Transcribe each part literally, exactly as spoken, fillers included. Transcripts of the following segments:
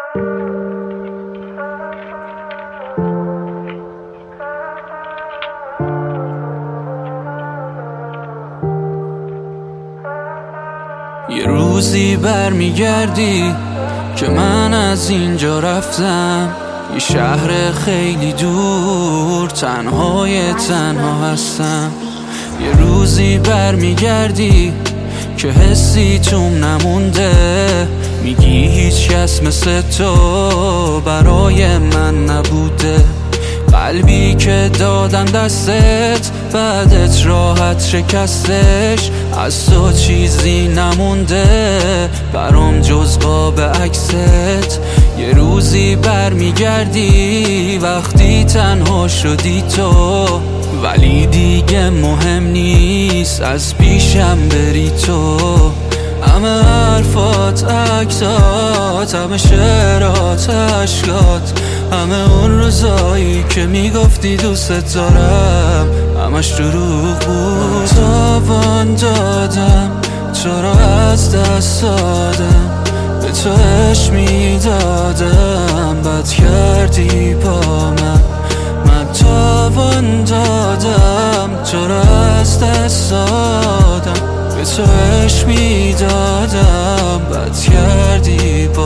یه روزی برمیگردی که من از اینجا رفتم، یه شهر خیلی دور، تنهای تنها هستم. یه روزی برمیگردی که حسی توم نمونده، میگی هیچ کس مثل تو برای من نبوده. قلبی که دادم دستت بعدت راحت شکستش، از تو چیزی نمونده برام جز قاب عکست. یه روزی برمیگردی وقتی تنها شدی تو، ولی دیگه مهم نیست از پیشم بری تو. همه حرفات، عکسات، همه شعرات، عشقات، همه اون روزایی که میگفتی دوست دارم همش دروغ بود. تاوان دادم تو را از دست دادم، به تو عشق میدادم بد کردی با من. من تاوان دادم تو را از دست دادم، به تو عشق میدادم بد کردی با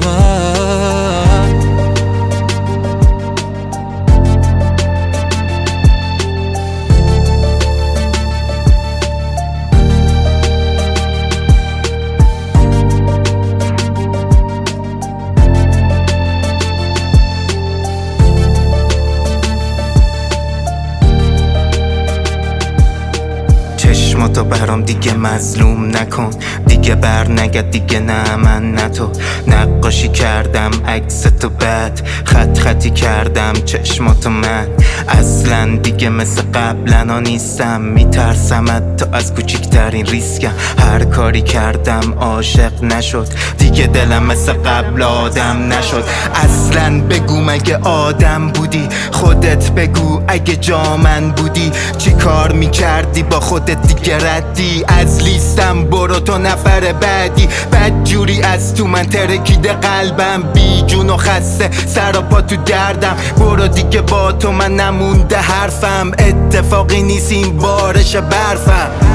من. چشماتو برام دیگه مظلوم نکن، دیگه بر نگرد دیگه، نه من نه تو. نقاشی کردم عکس تو، بعد خط خطی کردم چشماتو. من اصلا دیگه مثل قبلنا نیستم، میترسم تو از کوچیکترین ریسکم. هر کاری کردم عاشق نشد، دیگه دلم مثل قبل آدم نشد. اصلا بگو مگه آدم بودی؟ خودت بگو اگه جا من بودی چی کار میکردی با خودت؟ دیگه ردی از لیستم، برو تو نفر بعدی. بد جوری از تو من ترکیده قلبم، بی جون و خسته سر و پا تو دردم. برو دیگه با تو من نمونده حرفم، اتفاقی نیست این بارش برفم.